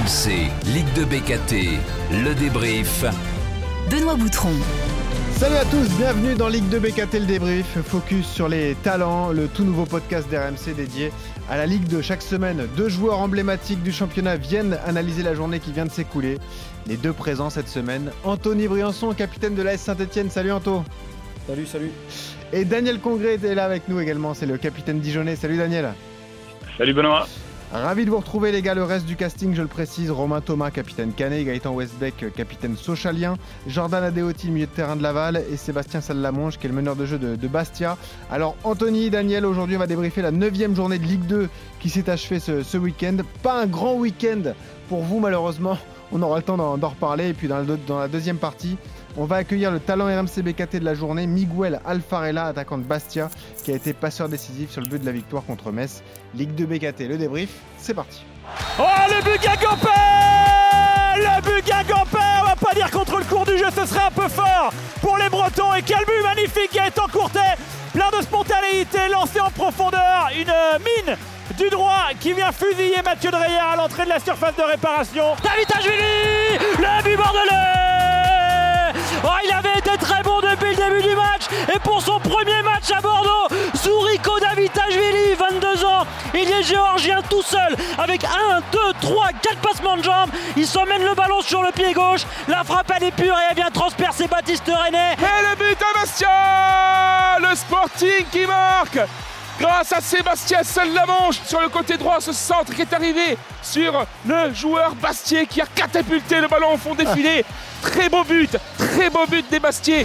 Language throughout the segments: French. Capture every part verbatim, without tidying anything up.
C, Ligue deux B K T, le débrief. Benoît Boutron. Salut à tous, bienvenue dans Ligue deux B K T, le débrief. Focus sur les talents, le tout nouveau podcast d'R M C dédié à la Ligue deux. Chaque semaine, deux joueurs emblématiques du championnat viennent analyser la journée qui vient de s'écouler. Les deux présents cette semaine, Anthony Briançon, capitaine de l'A S Saint-Etienne. Salut Anto. Salut, salut. Et Daniel Congré est là avec nous également, c'est le capitaine dijonnais. Salut Daniel. Salut Benoît. Ravi de vous retrouver les gars, le reste du casting je le précise, Romain Thomas, capitaine Canet, Gaëtan Westbeck, capitaine Sochalien, Jordan Adeoti, milieu de terrain de Laval et Sébastien Sallamonge qui est le meneur de jeu de, de Bastia. Alors Anthony, Daniel, aujourd'hui on va débriefer la neuvième journée de Ligue deux qui s'est achevée ce, ce week-end. Pas un grand week-end pour vous malheureusement, on aura le temps d'en, d'en reparler et puis dans, le, dans la deuxième partie, on va accueillir le talent R M C B K T de la journée, Miguel Alfarella, attaquant de Bastia, qui a été passeur décisif sur le but de la victoire contre Metz. Ligue deux B K T, le débrief, c'est parti. Oh, le but Guingampé, le but Guingampé, on va pas dire contre le cours du jeu, ce serait un peu fort pour les Bretons. Et quel but magnifique qui a été encourté, plein de spontanéité, lancé en profondeur, une mine du droit qui vient fusiller Mathieu Dreyer à l'entrée de la surface de réparation. Davitashvili, le but bordelais. Oh, il avait été très bon depuis le début du match et pour son premier match à Bordeaux, Zouriko Davitashvili, vingt-deux ans, il est géorgien tout seul avec un, deux, trois, quatre passements de jambes. Il s'emmène le ballon sur le pied gauche, la frappe elle est pure et elle vient transpercer Baptiste René. Et le but à Bastia, le Sporting qui marque grâce à Sébastien Sallamonge sur le côté droit, ce centre qui est arrivé sur le joueur Bastier qui a catapulté le ballon au fond des filets. Très beau but, très beau but des Bastiers.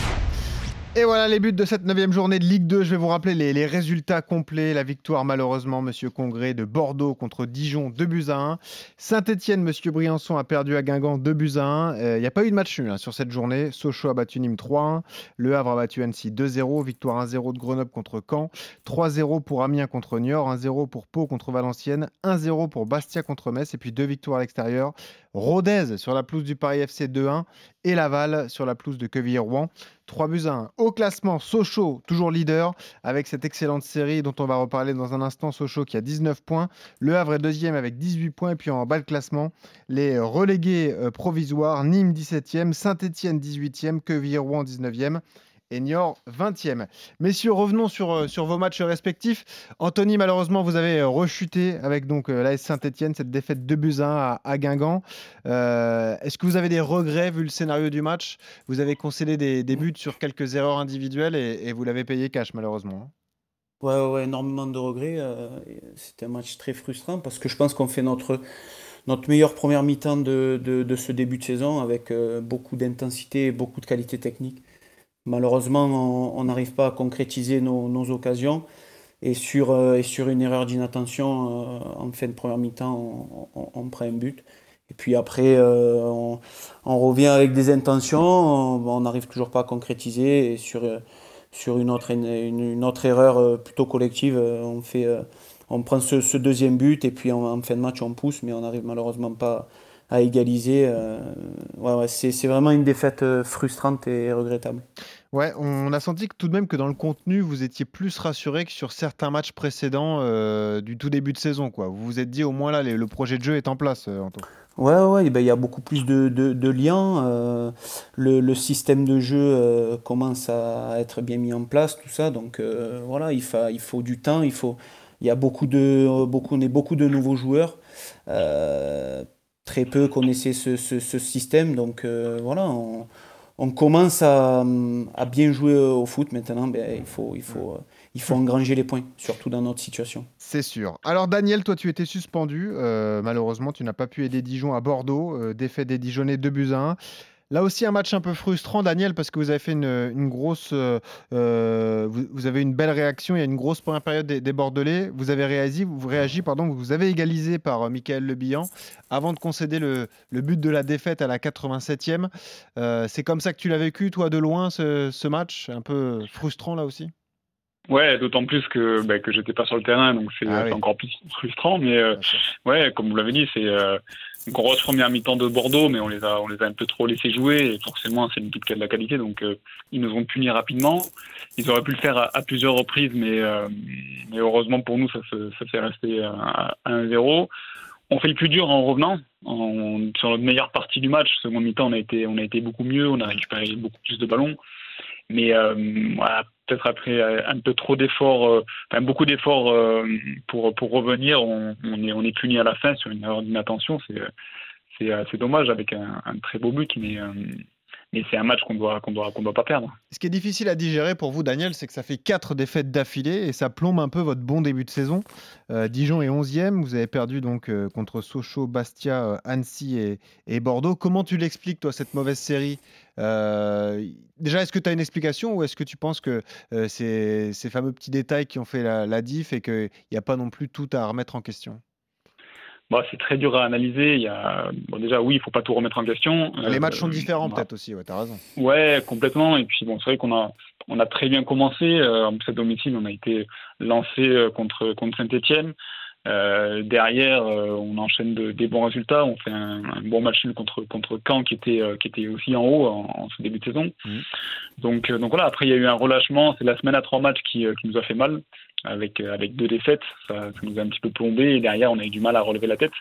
Et voilà les buts de cette neuvième journée de Ligue deux. Je vais vous rappeler les, les résultats complets. La victoire malheureusement, Monsieur Congré, de Bordeaux contre Dijon, deux buts à un. Saint-Etienne, Monsieur Briançon a perdu à Guingamp, deux buts à un. Il euh, n'y a pas eu de match nul hein, sur cette journée. Sochaux a battu Nîmes trois un. Le Havre a battu Annecy deux zéro. Victoire un zéro de Grenoble contre Caen. trois zéro pour Amiens contre Niort. un zéro pour Pau contre Valenciennes. un zéro pour Bastia contre Metz. Et puis deux victoires à l'extérieur. Rodez sur la pelouse du Paris F C deux un. Et Laval sur la pelouse de Quevilly-Rouen. trois buts à un. Au classement, Sochaux, toujours leader, avec cette excellente série dont on va reparler dans un instant. Sochaux qui a dix-neuf points. Le Havre est deuxième avec dix-huit points. Et puis en bas de classement, les relégués euh, provisoires, Nîmes dix-septième, Saint-Etienne dix-huitième, Quevilly-Rouen dix-neuvième. Et Niort vingtième. Messieurs, revenons sur, euh, sur vos matchs respectifs. Anthony, malheureusement, vous avez euh, rechuté avec donc euh, l'A S Saint-Etienne, cette défaite deux buts à un à, à Guingamp. Euh, est-ce que vous avez des regrets vu le scénario du match ? Vous avez concédé des, des buts sur quelques erreurs individuelles et, et vous l'avez payé cash, malheureusement. Ouais, ouais, ouais, énormément de regrets. Euh, c'était un match très frustrant parce que je pense qu'on fait notre, notre meilleure première mi-temps de, de, de ce début de saison avec euh, beaucoup d'intensité et beaucoup de qualité technique. Malheureusement, on n'arrive pas à concrétiser nos, nos occasions et sur, euh, et sur une erreur d'inattention, euh, en fin de première mi-temps, on, on, on prend un but. Et puis après, euh, on, on revient avec des intentions, on n'arrive toujours pas à concrétiser. Et sur, sur une, autre, une, une autre erreur plutôt collective, on, fait, on prend ce, ce deuxième but et puis en, en fin de match, on pousse, mais on n'arrive malheureusement pas à égaliser. Euh, ouais, ouais, c'est, c'est vraiment une défaite frustrante et regrettable. Ouais, on a senti que tout de même que dans le contenu, vous étiez plus rassuré que sur certains matchs précédents euh, du tout début de saison, quoi. Vous vous êtes dit au moins là, les, le projet de jeu est en place, euh, Anto. Ouais, ouais, ben, il y a beaucoup plus de, de, de liens. Euh, le, le système de jeu euh, commence à être bien mis en place, tout ça. Donc euh, voilà, il faut, il faut du temps. Il faut, il y a beaucoup de, beaucoup, on est beaucoup de nouveaux joueurs. Euh, très peu connaissaient ce, ce, ce système. Donc euh, voilà, on, on commence à, à bien jouer au foot. Maintenant, ben, il faut, il faut, il faut engranger les points, surtout dans notre situation. C'est sûr. Alors Daniel, toi tu étais suspendu. Euh, malheureusement, tu n'as pas pu aider Dijon à Bordeaux. Euh, défaite des Dijonnais deux buts à un. Là aussi, un match un peu frustrant, Daniel, parce que vous avez fait une, une grosse... Euh, vous, vous avez une belle réaction. Il y a une grosse première période des, des Bordelais. Vous avez réagi, vous réagi, pardon, vous avez égalisé par euh, Michael Le Bihan avant de concéder le, le but de la défaite à la quatre-vingt-septième. Euh, c'est comme ça que tu l'as vécu, toi, de loin, ce, ce match un peu frustrant, là aussi ? Ouais, d'autant plus que bah, que j'étais pas sur le terrain, donc c'est, ah c'est oui. encore plus frustrant. Mais euh, ouais, comme vous l'avez dit, c'est euh, une grosse première mi-temps de Bordeaux, mais on les a on les a un peu trop laissés jouer. Et forcément, c'est une équipe qui a de la qualité, donc euh, ils nous ont punis rapidement. Ils auraient pu le faire à, à plusieurs reprises, mais, euh, mais heureusement pour nous, ça, se, ça s'est resté à, à un zéro. on fait le plus dur en revenant. En, sur notre meilleure partie du match, seconde mi-temps, on a été, on a été beaucoup mieux, on a récupéré beaucoup plus de ballons. Mais euh, voilà, peut-être après un peu trop d'efforts, euh, enfin beaucoup d'efforts euh, pour pour revenir, on, on est on est puni à la fin sur une erreur d'inattention. C'est c'est c'est dommage avec un, un très beau but, mais euh, mais c'est un match qu'on doit qu'on doit qu'on doit pas perdre. Ce qui est difficile à digérer pour vous, Daniel, c'est que ça fait quatre défaites d'affilée et ça plombe un peu votre bon début de saison. Euh, Dijon est onzième, vous avez perdu donc euh, contre Sochaux, Bastia, euh, Annecy et, et Bordeaux. Comment tu l'expliques, toi, cette mauvaise série? euh, Déjà, est-ce que tu as une explication ou est-ce que tu penses que euh, c'est ces fameux petits détails qui ont fait la, la diff et qu'il n'y a pas non plus tout à remettre en question? Bon, c'est très dur à analyser. Il y a... bon, déjà, oui, il ne faut pas tout remettre en question. Les matchs sont euh, différents a... peut-être aussi, ouais, tu as raison. Ouais, complètement. Et puis, bon, c'est vrai qu'on a, on a très bien commencé. Euh, en plus, à domicile, on a été lancé contre, contre Saint-Etienne. Euh, derrière, euh, on enchaîne de, des bons résultats. On fait un, un bon match nul contre, contre Caen, qui était, euh, qui était aussi en haut en, en ce début de saison. Mmh. Donc, euh, donc voilà, après, il y a eu un relâchement. C'est la semaine à trois matchs qui, euh, qui nous a fait mal. Avec, avec deux défaites, ça, ça nous a un petit peu plombé et derrière on a eu du mal à relever la tête.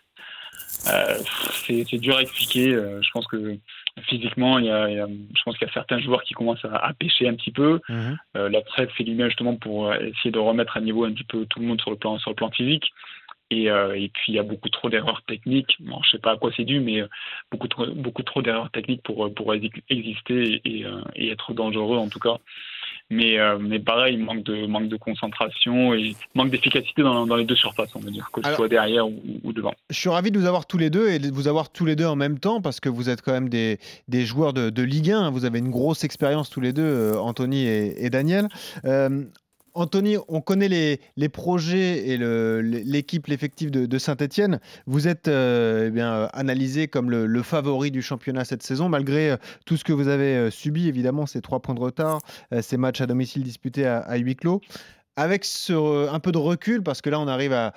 Euh, c'est, c'est dur à expliquer. Euh, je pense que physiquement, il y a, il y a, je pense qu'il y a certains joueurs qui commencent à, à pêcher un petit peu. Mmh. Euh, la trêve fait du bien justement pour essayer de remettre à niveau un petit peu tout le monde sur le plan, sur le plan physique. Et, euh, et puis il y a beaucoup trop d'erreurs techniques. Bon, je sais pas à quoi c'est dû, mais beaucoup trop, beaucoup trop d'erreurs techniques pour, pour exister et, et, et être dangereux en tout cas. Mais, euh, mais pareil, manque de, manque de concentration et manque d'efficacité dans, dans les deux surfaces, on va dire, que ce soit derrière ou, ou devant. Je suis ravi de vous avoir tous les deux et de vous avoir tous les deux en même temps parce que vous êtes quand même des, des joueurs de, de Ligue un. Vous avez une grosse expérience tous les deux, Anthony et, et Daniel. Euh, Anthony, on connaît les, les projets et le, l'équipe, l'effectif de, de Saint-Etienne. Vous êtes euh, eh bien, analysé comme le, le favori du championnat cette saison, malgré euh, tout ce que vous avez euh, subi, évidemment, ces trois points de retard, euh, ces matchs à domicile disputés à, à huis clos. Avec ce, un peu de recul, parce que là, on arrive à,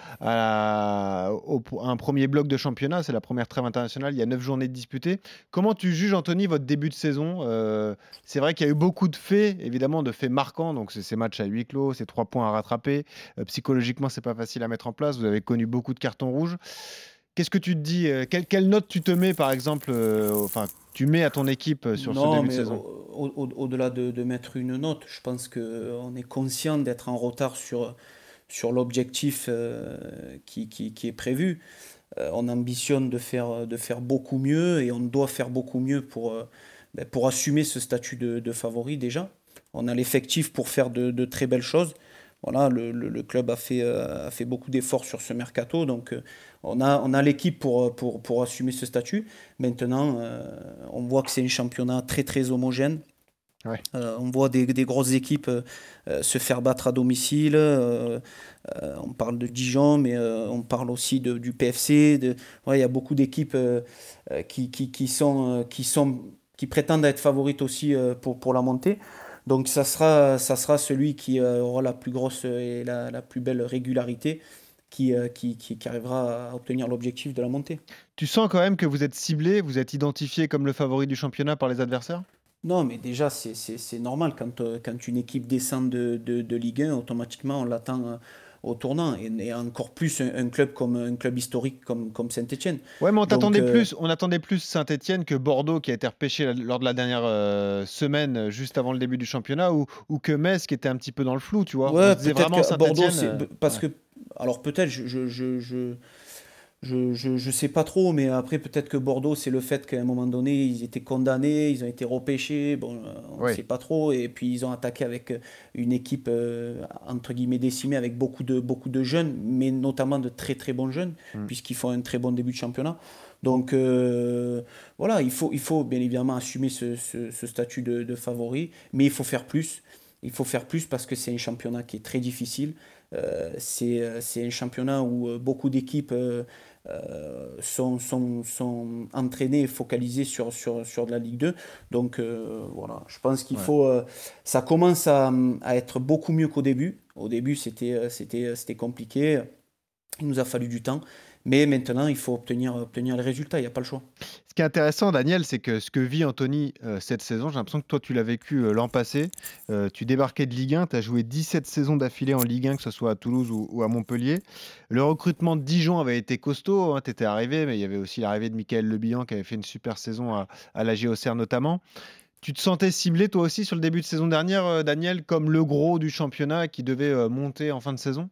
à, au, à un premier bloc de championnat, c'est la première trêve internationale, il y a neuf journées de disputées. Comment tu juges, Anthony, votre début de saison? euh, C'est vrai qu'il y a eu beaucoup de faits, évidemment, de faits marquants, donc c'est ces matchs à huis clos, ces trois points à rattraper. Euh, psychologiquement, c'est pas facile à mettre en place, vous avez connu beaucoup de cartons rouges. Qu'est-ce que tu te dis? Quelle, quelle note tu te mets, par exemple, euh, enfin, tu mets à ton équipe sur non, ce début de saison? au, au, Au-delà de, de mettre une note, je pense qu'on est conscient d'être en retard sur, sur l'objectif euh, qui, qui, qui est prévu. Euh, on ambitionne de faire, de faire beaucoup mieux et on doit faire beaucoup mieux pour, euh, ben, pour assumer ce statut de, de favori déjà. On a l'effectif pour faire de, de très belles choses. Voilà, le, le, le club a fait, euh, a fait beaucoup d'efforts sur ce mercato, donc euh, on a, on a l'équipe pour, pour, pour assumer ce statut. Maintenant, euh, on voit que c'est un championnat très très homogène. Ouais. Euh, on voit des, des grosses équipes euh, se faire battre à domicile. Euh, euh, on parle de Dijon, mais euh, on parle aussi de, du P F C. De, ouais, il y a beaucoup d'équipes euh, qui, qui, qui, sont, euh, qui, sont, qui prétendent être favorites aussi euh, pour, pour la montée. Donc ça sera, ça sera celui qui aura la plus grosse et la, la plus belle régularité qui, qui, qui, qui arrivera à obtenir l'objectif de la montée. Tu sens quand même que vous êtes ciblé, vous êtes identifié comme le favori du championnat par les adversaires? Non, mais déjà, c'est, c'est, c'est normal. Quand, quand une équipe descend de, de, de Ligue un, automatiquement, on l'attend au tournant. Et, et encore plus un, un club comme un club historique comme, comme Saint-Etienne. Ouais, mais on t'attendait Donc, plus. On attendait plus Saint-Etienne que Bordeaux, qui a été repêché lors de la dernière euh, semaine, juste avant le début du championnat, ou, ou que Metz, qui était un petit peu dans le flou, tu vois. Ouais, on disait vraiment que Bordeaux, c'est, euh, parce ouais. que, alors peut-être, je, je, je, je... Je, je, je sais pas trop, mais après peut-être que Bordeaux, c'est le fait qu'à un moment donné, ils étaient condamnés, ils ont été repêchés, bon, on ne oui. sait pas trop, et puis ils ont attaqué avec une équipe euh, entre guillemets décimée, avec beaucoup de, beaucoup de jeunes, mais notamment de très très bons jeunes, mmh. puisqu'ils font un très bon début de championnat. Donc euh, voilà, il faut, il faut bien évidemment assumer ce, ce, ce statut de, de favori, mais il faut faire plus. Il faut faire plus parce que c'est un championnat qui est très difficile. Euh, c'est, c'est un championnat où beaucoup d'équipes euh, euh, sont, sont, sont entraînées et focalisées sur, sur, sur de la Ligue deux. Donc euh, voilà, je pense qu'il ouais. faut... Euh, ça commence à, à être beaucoup mieux qu'au début. Au début, c'était, c'était, c'était compliqué. Il nous a fallu du temps. Mais maintenant, il faut obtenir, obtenir les résultats, il n'y a pas le choix. Ce qui est intéressant, Daniel, c'est que ce que vit Anthony euh, cette saison, j'ai l'impression que toi, tu l'as vécu euh, l'an passé. Euh, tu débarquais de Ligue un, tu as joué dix-sept saisons d'affilée en Ligue un, que ce soit à Toulouse ou, ou à Montpellier. Le recrutement de Dijon avait été costaud, hein, tu étais arrivé, mais il y avait aussi l'arrivée de Michael Lebihan qui avait fait une super saison à, à la J O C R notamment. Tu te sentais ciblé toi aussi sur le début de saison dernière, euh, Daniel, comme le gros du championnat qui devait euh, monter en fin de saison?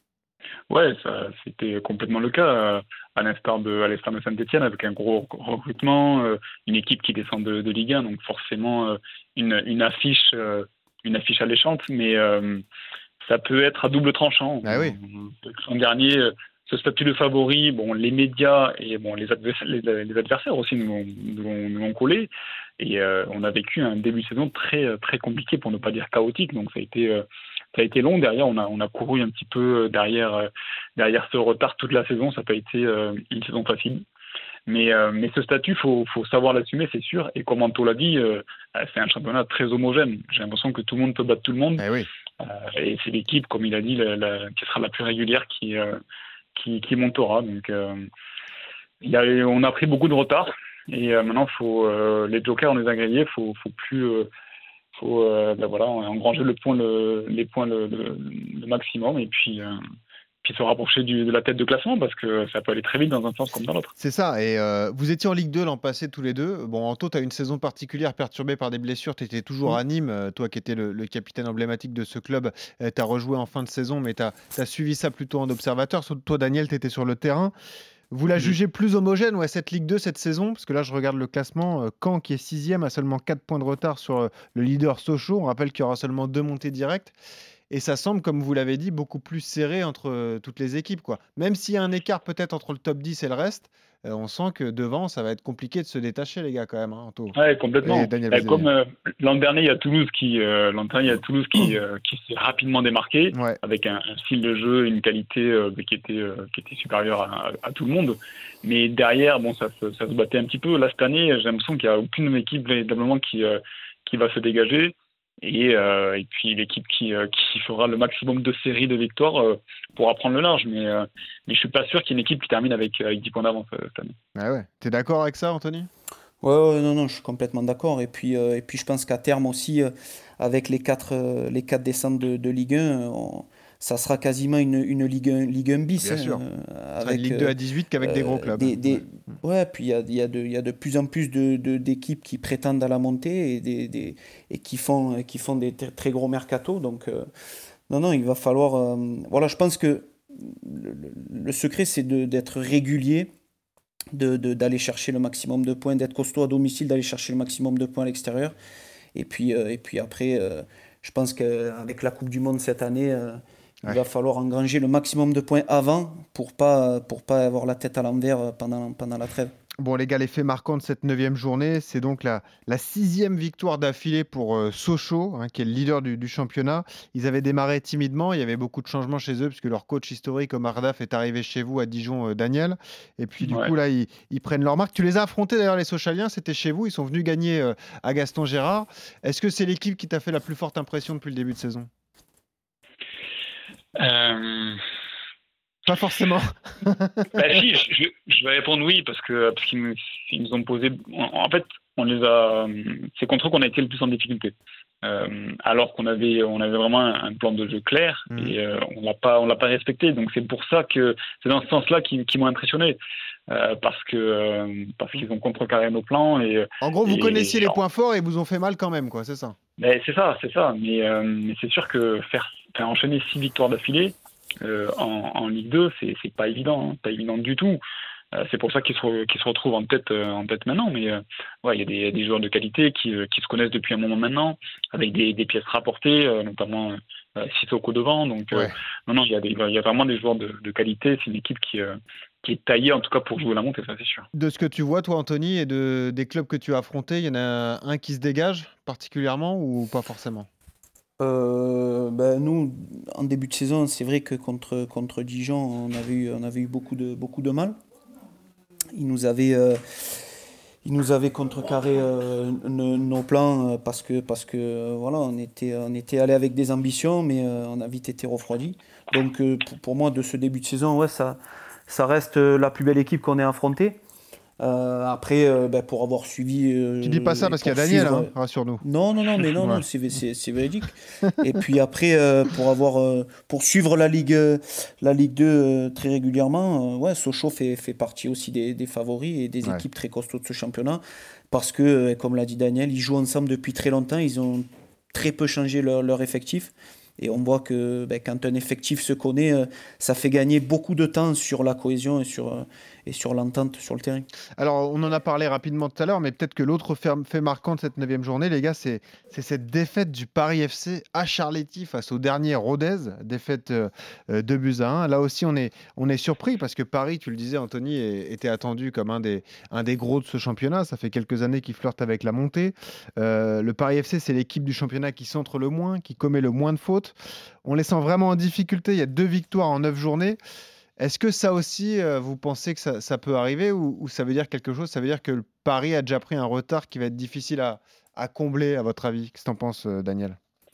Ouais, ça, c'était complètement le cas, euh, à l'instar de, à l'instar de Saint-Etienne, avec un gros recrutement, euh, une équipe qui descend de, de Ligue un, donc forcément euh, une, une affiche, euh, une affiche alléchante, mais euh, ça peut être à double tranchant. Ah oui. L'an dernier, euh, ce statut de favori, bon, les médias et bon, les adversaires, les, les adversaires aussi nous l'ont, nous l'ont, nous l'ont collé, et euh, on a vécu un début de saison très, très compliqué, pour ne pas dire chaotique, donc ça a été euh, Ça a été long. Derrière, on a, on a couru un petit peu derrière, euh, derrière ce retard toute la saison. Ça n'a pas été euh, une saison facile. Mais, euh, mais ce statut, il faut, faut savoir l'assumer, c'est sûr. Et comme Anto l'a dit, euh, c'est un championnat très homogène. J'ai l'impression que tout le monde peut battre tout le monde. Eh oui. Euh, et c'est l'équipe, comme il a dit, la, la, qui sera la plus régulière qui, euh, qui, qui montera. Donc, euh, il y a, on a pris beaucoup de retard. Et euh, maintenant, faut, euh, les jokers, on les a grillés. Il faut, faut plus... Euh, faut euh, ben voilà, engranger le point, le, les points le, le, le maximum et puis, euh, puis se rapprocher du, de la tête de classement, parce que ça peut aller très vite dans un sens comme dans l'autre. C'est ça, et euh, vous étiez en Ligue deux l'an passé tous les deux. Bon, Anto, tu as une saison particulière perturbée par des blessures, tu étais toujours à Nîmes, toi qui étais le, le capitaine emblématique de ce club, euh, tu as rejoué en fin de saison, mais tu as suivi ça plutôt en observateur. Toi, Daniel, tu étais sur le terrain. Vous la jugez plus homogène, ouais, cette Ligue deux cette saison? Parce que là, je regarde le classement. Euh, Caen, qui est sixième, a seulement quatre points de retard sur euh, le leader Sochaux. On rappelle qu'il y aura seulement deux montées directes. Et ça semble, comme vous l'avez dit, beaucoup plus serré entre euh, toutes les équipes, quoi. Même s'il y a un écart peut-être entre le top dix et le reste, euh, on sent que devant, ça va être compliqué de se détacher, les gars, quand même, hein, Anto. Ouais, complètement. Daniel, euh, comme euh, l'an dernier, il y a Toulouse qui, euh, l'an dernier, il y a Toulouse qui, euh, qui s'est rapidement démarqué, ouais. avec un, un style de jeu, une qualité euh, qui était euh, qui était supérieure à, à, à tout le monde. Mais derrière, bon, ça, ça, ça se battait un petit peu. Là, cette année, j'ai l'impression qu'il n'y a aucune équipe véritablement qui euh, qui va se dégager. Et, euh, et puis l'équipe qui, euh, qui fera le maximum de séries de victoires euh, pourra prendre le large. Mais, euh, mais je ne suis pas sûr qu'il y ait une équipe qui termine avec, avec dix points d'avance euh, cette année. Ah ouais. Tu es d'accord avec ça, Anthony? Ouais, ouais, non, non, je suis complètement d'accord. Et puis, euh, et puis je pense qu'à terme aussi, euh, avec les quatre, euh, les quatre descentes de, de Ligue un, on, ça sera quasiment une, une Ligue un, Ligue un bis. Bien hein, sûr. Euh, avec, une Ligue deux à dix-huit qu'avec euh, des gros clubs. Des, des, ouais, puis il y a, y, a de, y a de plus en plus de, de, d'équipes qui prétendent à la montée et, des, des, et qui, font, qui font des très, très gros mercatos. Donc, euh, non, non, il va falloir... Euh, voilà, je pense que le, le secret, c'est de, d'être régulier, de, de, d'aller chercher le maximum de points, d'être costaud à domicile, d'aller chercher le maximum de points à l'extérieur. Et puis, euh, et puis après, euh, je pense qu'avec la Coupe du Monde cette année... Euh, Il ouais. va falloir engranger le maximum de points avant pour pas pour pas avoir la tête à l'envers pendant, pendant la trêve. Bon les gars, les faits marquants de cette neuvième journée, c'est donc la, la sixième victoire d'affilée pour euh, Sochaux, hein, qui est le leader du, du championnat. Ils avaient démarré timidement, il y avait beaucoup de changements chez eux, puisque leur coach historique, Omar Daf, est arrivé chez vous à Dijon, euh, Daniel. Et puis du ouais. coup, là, ils, ils prennent leur marque. Tu les as affrontés d'ailleurs, les Sochaliens, c'était chez vous, ils sont venus gagner euh, à Gaston Gérard. Est-ce que c'est l'équipe qui t'a fait la plus forte impression depuis le début de saison? Euh... Pas forcément. bah, si, je, je vais répondre oui, parce que parce qu'ils nous, ils nous ont posé. En, en fait, on les a. C'est contre eux qu'on a été le plus en difficulté. Euh, alors qu'on avait, on avait vraiment un, un plan de jeu clair mmh. et euh, on l'a pas, on l'a pas respecté. Donc c'est pour ça que c'est dans ce sens-là qu'ils, qu'ils m'ont impressionné, euh, parce que euh, parce qu'ils ont contrecarré nos plans et. En gros, vous et, connaissiez et, les points forts et vous ont fait mal quand même, quoi. C'est ça. Mais c'est ça, c'est ça. Mais, euh, mais c'est sûr que faire, faire enchaîner six victoires d'affilée euh, en, en Ligue deux, c'est, c'est pas évident, hein, pas évident du tout. Euh, c'est pour ça qu'ils se, qu'ils se retrouvent en tête, euh, en tête maintenant. Mais euh, ouais, il y a des, des joueurs de qualité qui, euh, qui se connaissent depuis un moment maintenant, avec des, des pièces rapportées, euh, notamment euh, Sissoko devant. Donc euh, ouais. non, non, il y a des, il y a vraiment des joueurs de, de qualité. C'est une équipe qui euh, qui est taillée en tout cas pour jouer la montée, ça c'est sûr. De ce que tu vois, toi, Anthony, et de, des clubs que tu as affrontés, il y en a un qui se dégage particulièrement ou pas forcément? euh, ben nous, en début de saison, c'est vrai que contre, contre Dijon, on avait eu, on avait eu beaucoup, de, beaucoup de mal. Ils nous avaient, euh, ils nous avaient contrecarré euh, nos, nos plans euh, parce que, parce que euh, voilà, on était, on était allé avec des ambitions, mais euh, on a vite été refroidi. Donc euh, pour, pour moi, de ce début de saison, ouais, ça... ça reste la plus belle équipe qu'on ait affrontée. Euh, après, euh, ben, pour avoir suivi. Euh, tu dis pas ça parce qu'il y a Daniel, suivre... hein, rassure-nous. Non, non, non, mais non, ouais. non c'est, c'est, c'est véridique. Et puis après, euh, pour avoir, euh, pour suivre la Ligue, euh, la Ligue deux euh, très régulièrement, euh, ouais, Sochaux fait, fait partie aussi des, des favoris et des ouais. équipes très costauds de ce championnat. Parce que, euh, comme l'a dit Daniel, ils jouent ensemble depuis très longtemps. Ils ont très peu changé leur, leur effectif. Et on voit que ben, quand un effectif se connaît, euh, ça fait gagner beaucoup de temps sur la cohésion et sur, euh, et sur l'entente sur le terrain. Alors, on en a parlé rapidement tout à l'heure, mais peut-être que l'autre fait marquant de cette neuvième journée, les gars, c'est, c'est cette défaite du Paris F C à Charléty face au dernier Rodez, défaite euh, deux buts à un. Là aussi, on est, on est surpris parce que Paris, tu le disais, Anthony, était attendu comme un des, un des gros de ce championnat. Ça fait quelques années qu'il flirte avec la montée. Euh, le Paris F C, c'est l'équipe du championnat qui centre le moins, qui commet le moins de fautes. On les sent vraiment en difficulté. Il y a deux victoires en neuf journées. Est-ce que ça aussi, euh, vous pensez que ça, ça peut arriver ou, ou ça veut dire quelque chose? Ça veut dire que le Paris a déjà pris un retard qui va être difficile à, à combler, à votre avis? Qu'est-ce que tu en penses, euh, Daniel?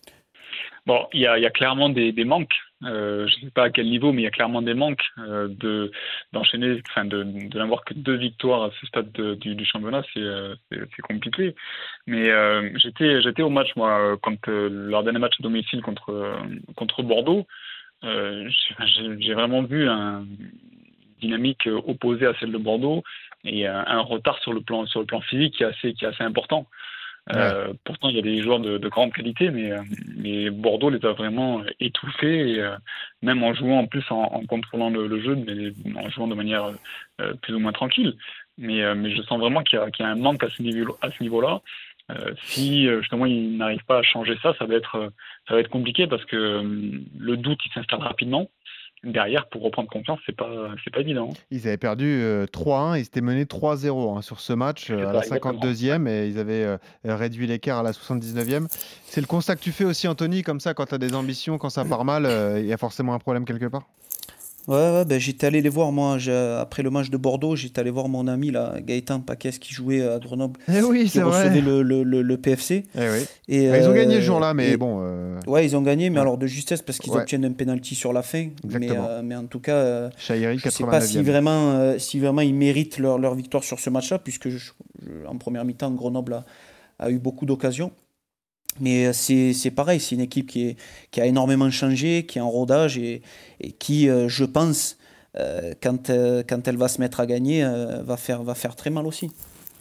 Bon, il y a, y a clairement des, des manques. Euh, je ne sais pas à quel niveau, mais il y a clairement des manques euh, de, d'enchaîner, enfin de, de n'avoir que deux victoires à ce stade de, du, du championnat, c'est, euh, c'est, c'est compliqué. Mais euh, j'étais, j'étais au match, moi, quand, euh, leur dernier match à domicile contre, euh, contre Bordeaux. Euh, j'ai, j'ai vraiment vu un dynamique opposée à celle de Bordeaux et un, un retard sur le plan, sur le plan physique qui est assez, qui est assez important. Euh, ouais. Pourtant, il y a des joueurs de, de grande qualité, mais, mais Bordeaux les a vraiment étouffés, et, euh, même en jouant en plus en, en contrôlant le, le jeu, mais en jouant de manière euh, plus ou moins tranquille. Mais, euh, mais je sens vraiment qu'il y a, qu'il y a un manque à ce niveau, à ce niveau-là. Euh, si justement ils n'arrivent pas à changer ça, ça va être, ça va être compliqué parce que euh, le doute il s'installe rapidement. Derrière, pour reprendre confiance, c'est pas, c'est pas évident. Ils avaient perdu euh, trois un, ils s'étaient menés trois zéro hein, sur ce match euh, à la cinquante-deuxième et ils avaient euh, réduit l'écart à la soixante-dix-neuvième. C'est le constat que tu fais aussi, Anthony, comme ça, quand tu as des ambitions, quand ça part mal, il euh, y a forcément un problème quelque part? Ouais, ouais ben, j'étais allé les voir, moi, après le match de Bordeaux, j'étais allé voir mon ami là, Gaëtan Paquès qui jouait à Grenoble, eh oui, qui c'est recevait vrai. Le, le, le, le P F C. Eh oui. Et, bah, ils ont euh, gagné ce jour-là, mais et, bon. Euh... Ouais, ils ont gagné, mais ouais. alors de justesse parce qu'ils ouais. obtiennent un penalty sur la fin. Mais, euh, mais en tout cas, euh, Chahiri, je ne sais pas si vraiment, euh, si vraiment ils méritent leur, leur victoire sur ce match-là, puisque je, je, en première mi-temps, Grenoble a, a eu beaucoup d'occasions. Mais c'est, c'est pareil, c'est une équipe qui, est, qui a énormément changé, qui est en rodage et, et qui, euh, je pense, euh, quand, euh, quand elle va se mettre à gagner, euh, va, faire, va faire très mal aussi.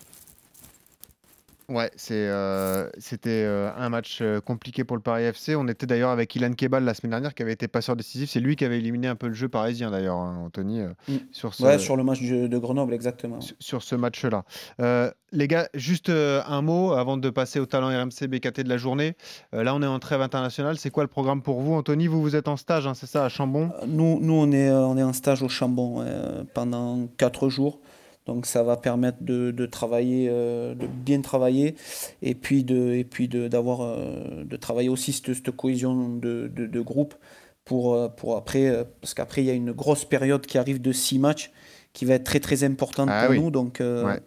Ouais, c'est, euh, c'était euh, un match euh, compliqué pour le Paris F C. On était d'ailleurs avec Ilan Kebal la semaine dernière qui avait été passeur décisif. C'est lui qui avait éliminé un peu le jeu parisien d'ailleurs, hein, Anthony. Euh, mmh. sur, ce, ouais, sur le match de, de Grenoble, exactement. Sur, sur ce match-là. Euh, les gars, juste euh, un mot avant de passer au talent R M C B K T de la journée. Euh, là, on est en trêve internationale. C'est quoi le programme pour vous, Anthony? Vous, vous êtes en stage, hein, c'est ça, à Chambon? euh, Nous, nous on, est, on est en stage au Chambon euh, pendant quatre jours. Donc ça va permettre de, de travailler, euh, de bien travailler et puis de, et puis de, d'avoir, euh, de travailler aussi cette, cette cohésion de, de, de groupe pour, pour après, euh, parce qu'après il y a une grosse période qui arrive de six matchs qui va être très très importante ah, pour oui. nous. Donc, euh, ouais.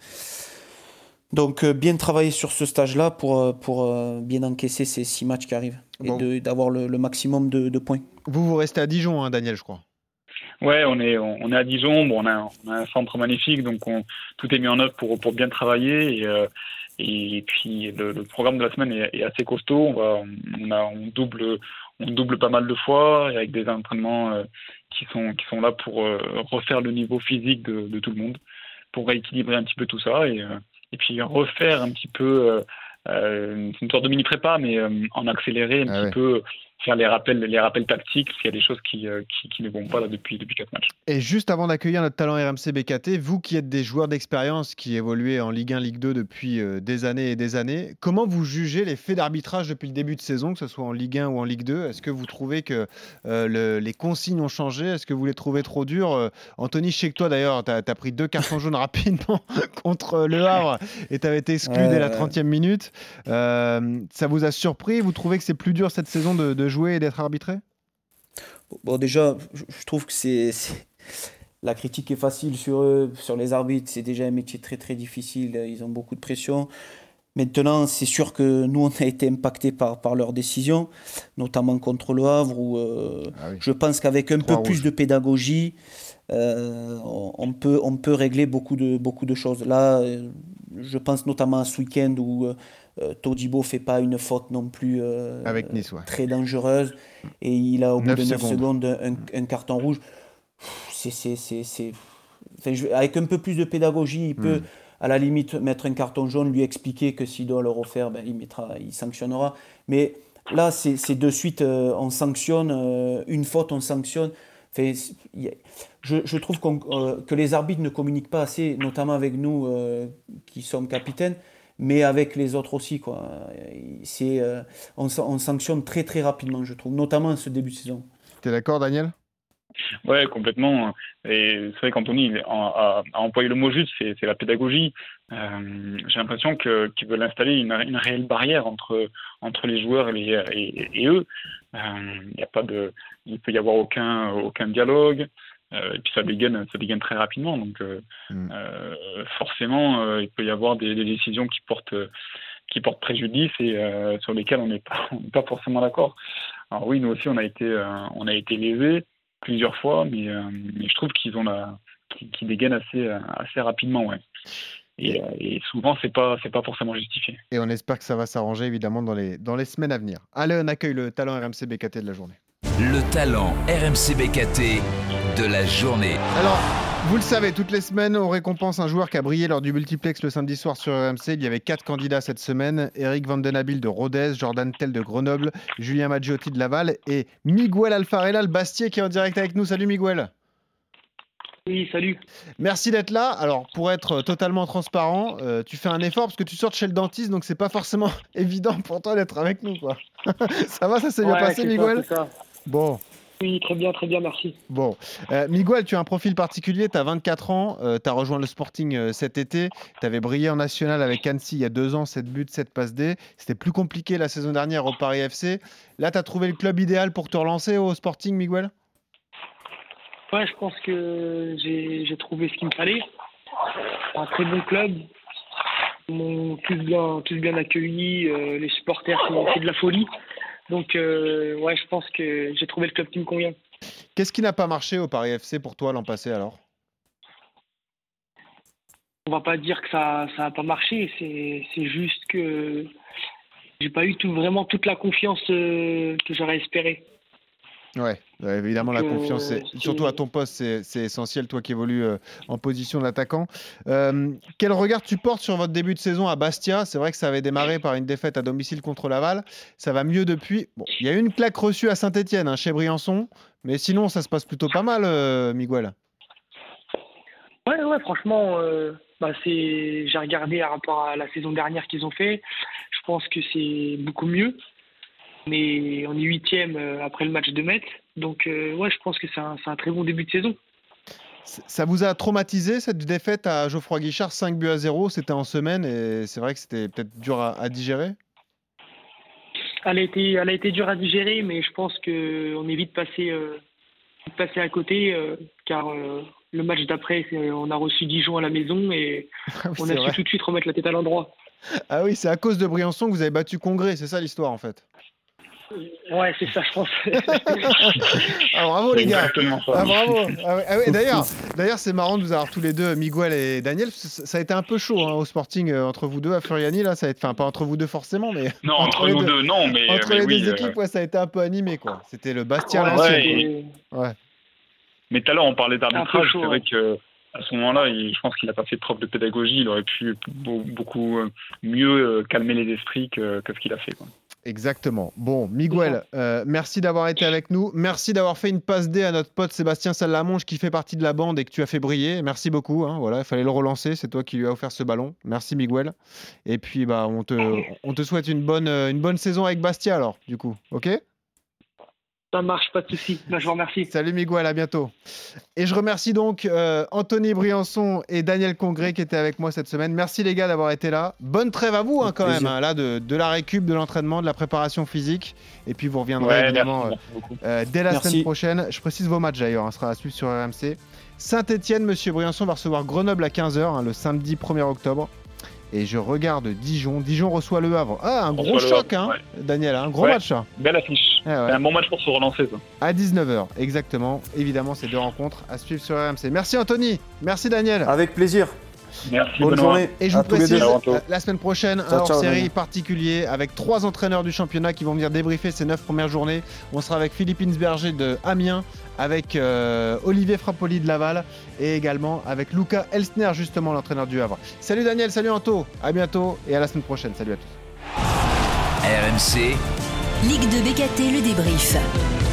donc euh, bien travailler sur ce stage-là pour, pour euh, bien encaisser ces six matchs qui arrivent bon. et de, d'avoir le, le maximum de, de points. Vous, vous restez à Dijon, hein, Daniel, je crois. Ouais, on est on est à Dijon. Bon, on a, on a un centre magnifique, donc on, tout est mis en œuvre pour pour bien travailler. Et, euh, et puis le, le programme de la semaine est, est assez costaud. On va on a on double on double pas mal de fois avec des entraînements euh, qui sont qui sont là pour euh, refaire le niveau physique de, de tout le monde, pour rééquilibrer un petit peu tout ça et euh, et puis refaire un petit peu euh, euh, une sorte de mini prépa, mais euh, en accéléré un ah petit ouais. peu. Faire les rappels, les rappels tactiques, parce qu'il y a des choses qui, euh, qui, qui ne vont pas là depuis, depuis quatre matchs. Et juste avant d'accueillir notre talent R M C B K T, vous qui êtes des joueurs d'expérience qui évoluez en Ligue un, Ligue deux depuis euh, des années et des années, comment vous jugez les faits d'arbitrage depuis le début de saison, que ce soit en Ligue un ou en Ligue deux? Est-ce que vous trouvez que euh, le, les consignes ont changé? Est-ce que vous les trouvez trop dures? euh, Anthony, je sais que toi d'ailleurs, tu as pris deux cartons jaunes rapidement contre Le Havre et tu avais été exclu euh, dès la trentième minute. Euh, ça vous a surpris? Vous trouvez que c'est plus dur cette saison de, de jouer et d'être arbitré? Bon, déjà, je trouve que c'est, c'est... la critique est facile sur eux, sur les arbitres. C'est déjà un métier très très difficile. Ils ont beaucoup de pression. Maintenant, c'est sûr que nous, on a été impactés par, par leurs décisions, notamment contre le Havre, où euh, ah oui. je pense qu'avec un Trois peu rouges. plus de pédagogie, euh, on, on, peut, on peut régler beaucoup de, beaucoup de choses. Là, euh, je pense notamment à ce week-end où euh, Todibo ne fait pas une faute non plus euh, avec Nice, ouais. très dangereuse, et il a au bout de neuf secondes, secondes un, un carton rouge. C'est, c'est, c'est, c'est... Enfin, je... Avec un peu plus de pédagogie, il peut... Mm. À la limite, mettre un carton jaune, lui expliquer que s'il doit le refaire, ben, il, mettra, il sanctionnera. Mais là, c'est, c'est de suite, euh, on sanctionne, euh, une faute, on sanctionne. Enfin, a, je, je trouve qu'on, euh, que les arbitres ne communiquent pas assez, notamment avec nous euh, qui sommes capitaines, mais avec les autres aussi, quoi. C'est, euh, on, on sanctionne très très rapidement, je trouve, notamment en ce début de saison. Tu es d'accord, Daniel ? Ouais, complètement. Et c'est vrai qu'Anthony a, a employé le mot juste, c'est, c'est la pédagogie. Euh, j'ai l'impression que, qu'ils veulent installer une, une réelle barrière entre, entre les joueurs et, les, et, et eux. Euh, y a pas de, il ne peut y avoir aucun, aucun dialogue. Euh, et puis ça dégaine, ça dégaine très rapidement. Donc euh, mm. euh, forcément, euh, il peut y avoir des, des décisions qui portent, qui portent préjudice et euh, sur lesquelles on n'est pas, on n'est pas forcément d'accord. Alors oui, nous aussi, on a été, euh, on a été lésés plusieurs fois, mais, euh, mais je trouve qu'ils ont la, qu'ils, qu'ils dégainent assez, assez rapidement, ouais. Et, et souvent, c'est pas, c'est pas forcément justifié. Et on espère que ça va s'arranger évidemment dans les, dans les semaines à venir. Allez, on accueille le talent R M C B K T de la journée. Le talent R M C B K T de la journée. Alors, vous le savez, toutes les semaines, on récompense un joueur qui a brillé lors du multiplex le samedi soir sur R M C. Il y avait quatre candidats cette semaine. Eric Vandenabil de Rodez, Jordan Tell de Grenoble, Julien Maggiotti de Laval et Miguel Alfarella, le Bastier, qui est en direct avec nous. Salut Miguel. Oui, salut. Merci d'être là. Alors, pour être totalement transparent, euh, tu fais un effort parce que tu sors de chez le dentiste, donc c'est pas forcément évident pour toi d'être avec nous, quoi. Ça va, ça s'est ouais, bien passé, Miguel ? C'est ça. Bon. Oui, très bien, très bien, merci. Bon, euh, Miguel, tu as un profil particulier, tu as vingt-quatre ans, euh, tu as rejoint le Sporting euh, cet été, tu avais brillé en national avec Annecy il y a deux ans, sept buts, sept passes D. C'était plus compliqué la saison dernière au Paris F C. Là, tu as trouvé le club idéal pour te relancer au Sporting, Miguel ? Ouais, je pense que j'ai, j'ai trouvé ce qu'il me fallait. Un très bon club. Ils m'ont tous bien, tous bien accueilli. Euh, les supporters, c'est, c'est de la folie. Donc, euh, ouais, je pense que j'ai trouvé le club qui me convient. Qu'est-ce qui n'a pas marché au Paris F C pour toi l'an passé alors ? On va pas dire que ça ça a pas marché. C'est, c'est juste que j'ai pas eu tout, vraiment toute la confiance euh, que j'aurais espéré. Ouais, évidemment, donc, la confiance, c'est, c'est... surtout à ton poste, c'est, c'est essentiel, toi qui évolues euh, en position d'attaquant. Euh, quel regard tu portes sur votre début de saison à Bastia ? C'est vrai que ça avait démarré par une défaite à domicile contre Laval. Ça va mieux depuis. Bon, il y a eu une claque reçue à Saint-Etienne, hein, chez Briançon, mais sinon, ça se passe plutôt pas mal, euh, Miguel. Ouais, ouais, franchement, euh, bah c'est... j'ai regardé par rapport à la saison dernière qu'ils ont fait. Je pense que c'est beaucoup mieux. Mais on est huitième après le match de Metz. Donc, euh, ouais, je pense que c'est un, c'est un très bon début de saison. Ça vous a traumatisé, cette défaite à Geoffroy Guichard, cinq buts à zéro, c'était en semaine, et c'est vrai que c'était peut-être dur à, à digérer ? Elle a été, elle a été dure à digérer, mais je pense qu'on est vite passé, euh, vite passé à côté, euh, car euh, le match d'après, c'est, on a reçu Dijon à la maison, et ah oui, on a vrai. su tout de suite remettre la tête à l'endroit. Ah oui, c'est à cause de Briançon que vous avez battu Congrès, c'est ça l'histoire en fait ? Ouais, c'est ça, je pense. ah, bravo les gars. Ah, bravo. Ah, ouais, ah, ouais, d'ailleurs, d'ailleurs, c'est marrant de vous avoir tous les deux, Miguel et Daniel. Ça a été un peu chaud hein, au Sporting euh, entre vous deux à Furiani là. Ça a été, enfin pas entre vous deux forcément, mais non, entre, entre les nous deux, deux, non, mais entre mais les oui, deux euh... équipes, ouais, ça a été un peu animé quoi. C'était le Bastia ouais, l'ancien. Ouais, et... ouais. Mais tout à l'heure, on parlait d'arbitrage. Chaud, c'est vrai ouais. que à ce moment-là, il, je pense qu'il n'a pas fait preuve de pédagogie. Il aurait pu beaucoup mieux calmer les esprits que, que ce qu'il a fait, quoi. Exactement. Bon, Miguel, euh, merci d'avoir été avec nous. Merci d'avoir fait une passe D à notre pote Sébastien Salamonge qui fait partie de la bande et que tu as fait briller. Merci beaucoup. Hein, voilà, il fallait le relancer. C'est toi qui lui as offert ce ballon. Merci Miguel. Et puis, bah, on te, on te souhaite une bonne, une bonne saison avec Bastia alors, du coup. OK ? Ça marche, pas de souci. Ben, je vous remercie. Salut Miguel, à bientôt. Et je remercie donc euh, Anthony Briançon et Daniel Congré qui étaient avec moi cette semaine. Merci les gars d'avoir été là. Bonne trêve à vous hein, quand même, hein, là de, de la récup, de l'entraînement, de la préparation physique. Et puis vous reviendrez ouais, évidemment merci, euh, merci euh, dès la merci. semaine prochaine. Je précise vos matchs d'ailleurs, hein, sera à suivre sur R M C. Saint-Etienne, Monsieur Briançon va recevoir Grenoble à quinze heures, hein, le samedi premier octobre. et je regarde Dijon. Dijon reçoit Le Havre. Ah, un On gros reçoit le choc, hein, Havre, Daniel, un gros Ouais. match. Hein. Belle affiche. Ah ouais. C'est un bon match pour se relancer, ça. À dix-neuf heures, exactement. Évidemment, ces deux rencontres à suivre sur R M C. Merci Anthony, merci Daniel. Avec plaisir. Merci, Bonne Benoît. journée. Et je vous à tous les précise, deux. Ciao, euh, la semaine prochaine, Ciao, un ciao, hors-série Daniel. particulier avec trois entraîneurs du championnat qui vont venir débriefer ces neuf premières journées. On sera avec Philippe Insberger de Amiens, avec euh, Olivier Frappoli de Laval et également avec Luca Elsner, justement l'entraîneur du Havre. Salut Daniel, salut Anto, à bientôt et à la semaine prochaine. Salut à tous. R M C, Ligue deux B K T, le débrief.